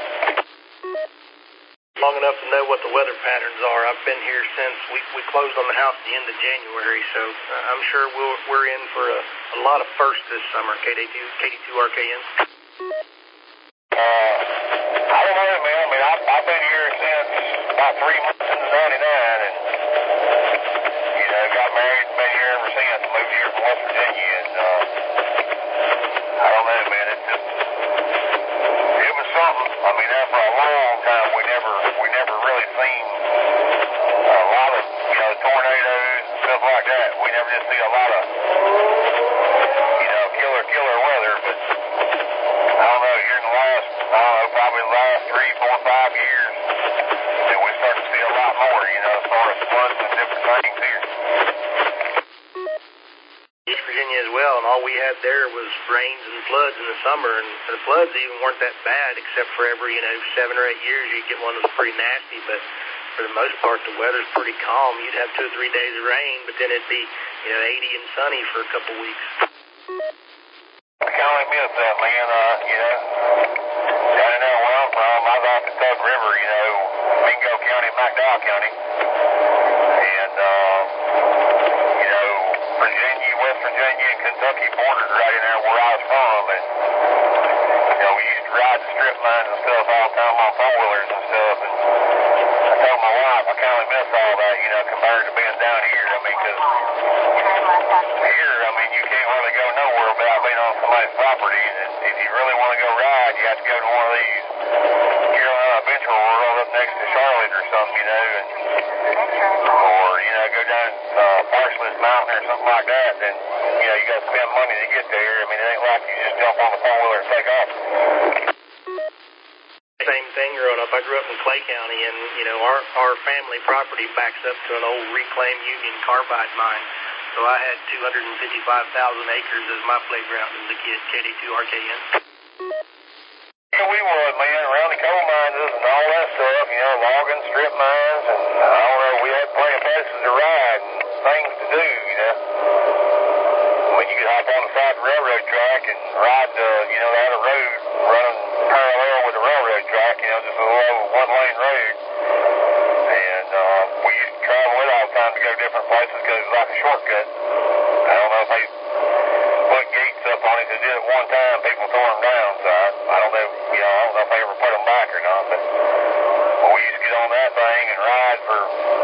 S5: Long enough to know what the weather patterns are. I've been here since we, we closed on the house at the end of January, so uh, I'm sure we'll, we're in for a, a lot of firsts this summer. K D two R K N.
S3: Uh, I don't know, man. I mean, I've, I've been here since about three months into ninety-nine, and, you know, got married, been here ever since, moved here from West Virginia, and, uh, I don't know, man, it's just, it was something. I mean, after a long time, we never, we never really seen a lot of, you know, tornadoes and stuff like that. We never did see a lot of, you know, killer, killer weather, but I don't know, here in the last, I don't know, probably the last three, four, five years, that we started to see a lot more, you know, as far as floods and different things here.
S5: East Virginia as well, and all we had had there was rains and floods in the summer, and the floods even weren't that bad, except for every, you know, seven or eight years you'd get one that was pretty nasty, but for the most part the weather's pretty calm. You'd have two or three days of rain, but then it'd be, you know, eighty and sunny for a couple weeks.
S6: I can only miss that, man, uh, you know, down there where I'm from, I was off the Tug River, you know, Mingo County, McDowell County, and, uh, you know, Virginia, West Virginia, and Kentucky bordered right in there where I was from, and, you know, we used to ride the strip mines and stuff all the time on four-wheelers and stuff, and I told my wife I kind of miss all that, you know, compared to being down here. I mean, because here, I mean, you can't really go nowhere without being on somebody's property, and if you really want to go ride, you have to go to one of these Carolina Adventure World up next to Charlotte or something, you know, and or, you know, go down uh, Parson's Mountain or something like that, and, you know, you got to spend money to get there. I mean, it ain't like you just jump on the four-wheeler and take off.
S5: Same thing growing up. I grew up in Clay County, and, you know, our, our family property backs up to an old reclaimed Union Carbide mine. So I had two hundred fifty-five thousand acres as my playground as a kid, K D two R K N.
S6: Yeah, we would, man, around the coal mines and all that stuff, you know, logging, strip mines, and I don't know, we had plenty of places to ride and things to do, you know. I mean, you could hop on the side of the railroad track and ride the, you know, they had a road running parallel with the railroad track, you know, just a little one-lane road. And uh, we used to travel it all the time to go different places because it was like a shortcut. I don't know if they put gates up on it. They did it one time. People tore them down. So I, I don't know, you know, I don't know if they ever put them back or not. But well, we used to get on that thing and ride for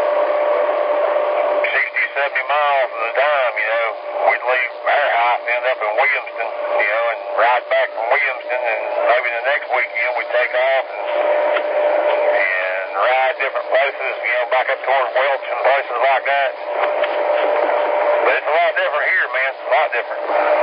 S6: sixty, seventy miles at a time, you know. We'd leave our house and end up in Williamston, you know, and ride back from Williamston, and maybe the next weekend we'd take off and, and ride different places, you know, back up towards Welch and places like that. But it's a lot different here, man. It's a lot different.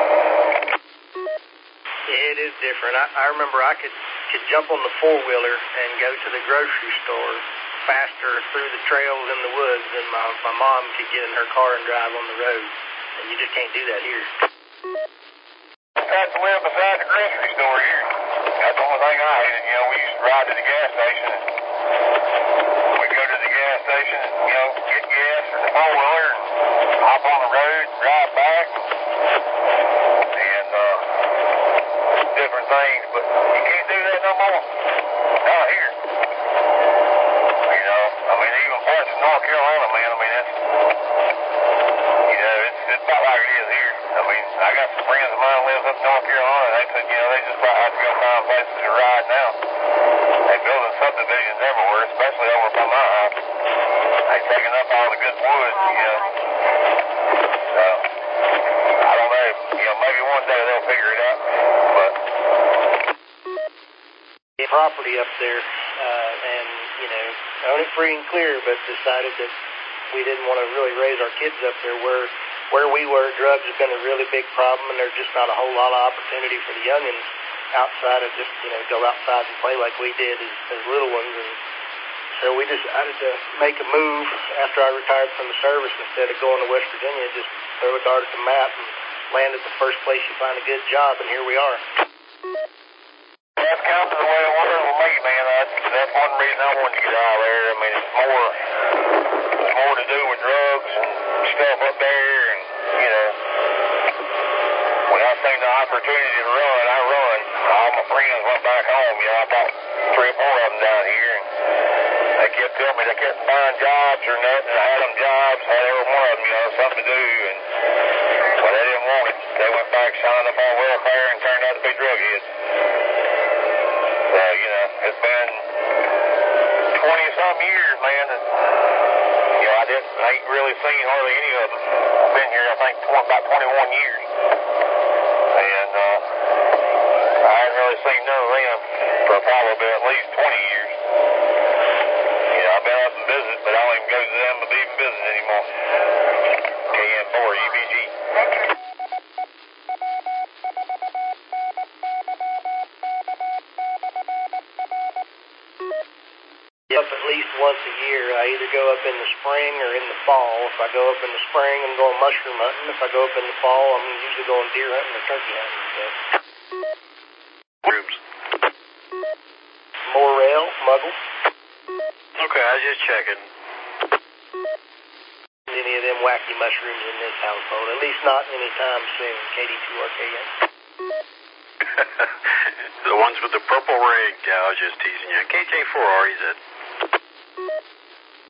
S5: Yeah, it is different. I, I remember I could, could jump on the four-wheeler and go to the grocery store faster through the trails in the woods than my, my mom could get in her car and drive on the road. And you just can't do that here.
S6: That's to live beside the grocery store here. That's the only thing I hated. You know, we used to ride to the gas station. And we'd go to the gas station and, you know, get gas in the four-wheeler and hop on the road, drive back, and uh, different things. But you can't do that no more. Not here. You know, I mean, even parts of North Carolina, man, I mean, it's, you know, it's, it's not like it is here. I mean, I got some friends of mine who live up in North Carolina, and they said, you know, they just about have to go find places to ride now. They're building subdivisions everywhere, especially over by my house. They're taking up all the good woods, you know. So, I don't know. You know, maybe one day they'll figure it out, but...
S5: The property up there, uh, and, you know, own it free and clear, but decided that we didn't want to really raise our kids up there where where we were. Drugs have been a really big problem, and there's just not a whole lot of opportunity for the youngins outside of just, you know, go outside and play like we did as, as little ones. And so we decided to make a move after I retired from the service. Instead of going to West Virginia, just throw a dart at the map and land at the first place you find a good job, and here we are.
S6: That's kind of the way it was with me, man. That's, that's one reason I wanted to get out of there. I mean, it's more, it's more to do with drugs and stuff up there, and, you know, when I seen the opportunity to run, I run. All my friends went back home, you know, I bought three or four of them down here, and they kept telling me they couldn't find jobs or nothing. I had them jobs, had every one of them, you know, something to do, and well, they didn't want it. They went back, signed up on welfare, and turned out to be drug heads. So, you know, it's been twenty-some years, man, and, you know, I didn't, I ain't really seen hardly any of them. I've been here, I think, about twenty-one years. And, uh, I haven't really seen none of them for probably at least twenty years. You know, I've been up and visit, but I don't even go to them to even visit anymore. K N four E B G.
S5: Up at least once a year. I either go up in the spring or in the fall. If I go up in the spring, I'm going mushroom hunting. If I go up in the fall, I'm usually going deer hunting or turkey hunting. So.
S1: Rooms.
S5: Morel, Muggle.
S1: Okay, I was just checking.
S5: Any of them wacky mushrooms in this household, at least not anytime soon. K D two R K N.
S1: The ones with the purple ring. Yeah, I was just teasing you. K J four R, he's it.